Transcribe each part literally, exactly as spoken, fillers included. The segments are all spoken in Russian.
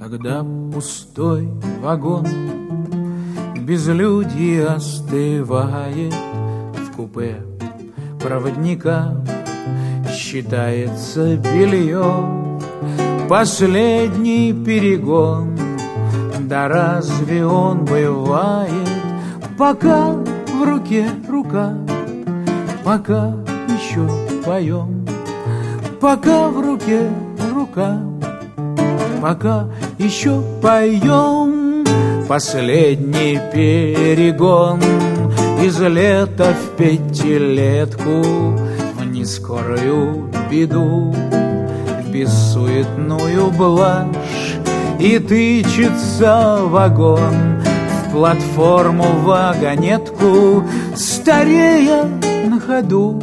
Когда пустой вагон безлюдье остывает, в купе проводника считается белье. Последний перегон, да разве он бывает, пока в руке рука, пока еще поем, пока в руке рука, пока еще поем. Последний перегон из лета в пятилетку, в нескорую беду, в бессуетную блажь, и тычется вагон в платформу вагонетку, старея на ходу,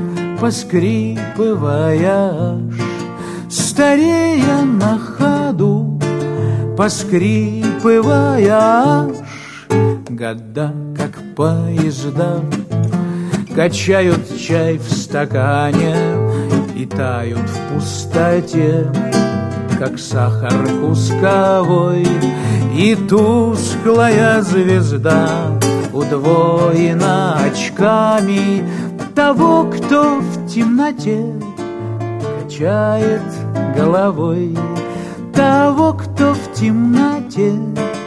поскрипывая, старея на ходу, поскрипывая. Года, как поезда, качают чай в стакане и тают в пустоте, как сахар кусковой. И тусклая звезда удвоена очками того, кто в темноте качает головой, того, кто в темноте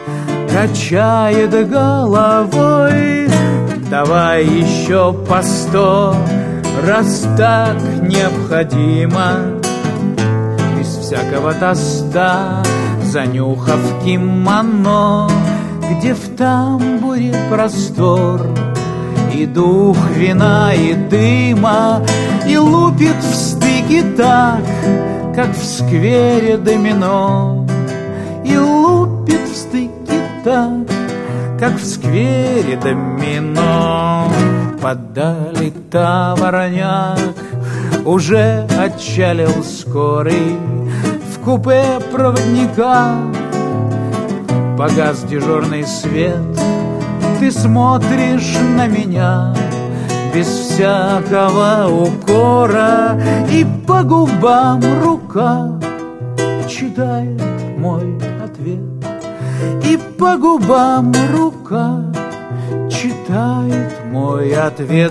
качает головой. Давай еще по сто, раз так необходимо, без всякого тоста, занюхав кимоно, где в тамбуре простор, и дух вина, и дыма, и лупит в стыке так, как в сквере домино, и лупит в стыке так, как в сквере домино. Подали товарняк, уже отчалил скорый, в купе проводника погас дежурный свет. Ты смотришь на меня без всякого укора, и по губам рука читает мой ответ, и по губам рука читает мой ответ.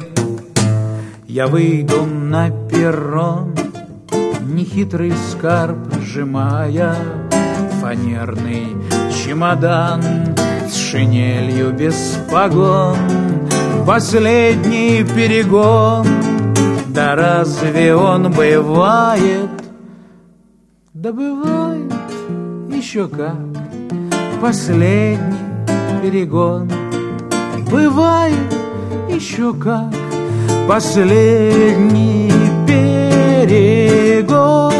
Я выйду на перрон, нехитрый скарб сжимая, фанерный чемодан с шинелью без погон. Последний перегон, да разве он бывает? Да бывает еще как. Последний перегон, бывает еще как. Последний перегон.